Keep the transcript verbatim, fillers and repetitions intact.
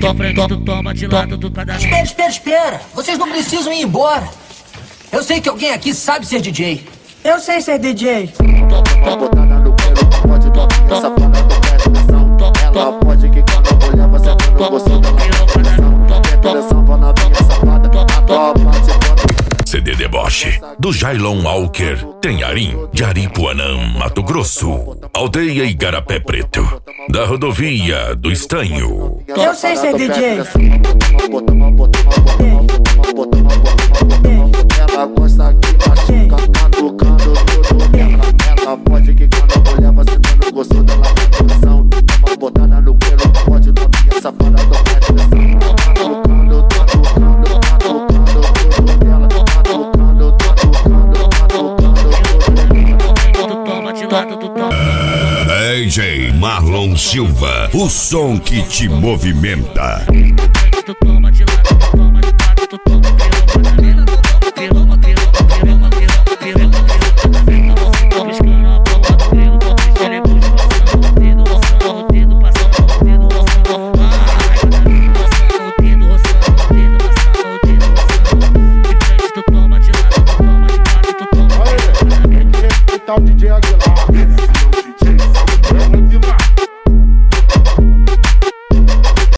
tu toma de lado do cadastro. Espera, espera, espera. Vocês não precisam ir embora. Eu sei que alguém aqui sabe ser D J. Eu sei ser D J. Tá botada no pelo, pode novinha safada, tu presta atenção. Ela pode que quando a mulher você não gostou dela, presta atenção pra novinha safada. A tua parte C D Deboche, do Jailon Walker, Tenharim, de Aripuanã, Mato Grosso, Aldeia Igarapé Preto, da rodovia do Estanho. Eu sei ser D J. Ela gosta que machuca, catucando tudo dela. Ela pode que quando a mulher você não gostou dela, presta atenção. Uma botada no pelo, pode novinha safada, tu presta atenção. Catucando, catucando, catucando tudo dela. Catucando, catucando, catucando tudo dela. D J Marlon Silva, o som que te movimenta. Tu toma de lado, tu toma de lado, tu toma de lado. Tá o D J